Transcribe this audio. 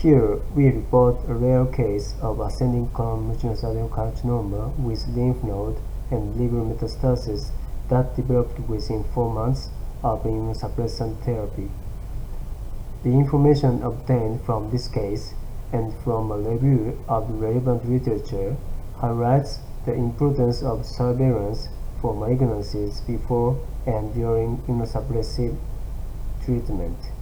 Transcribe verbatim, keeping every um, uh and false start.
Here, we report a rare case of ascending colon mucinous adenocarcinoma with lymph node and liver metastasis that developed within four months of immunosuppressant therapy. The information obtained from this case and from a review of relevant literature highlights the importance of surveillance for malignancies before and during immunosuppressive treatment.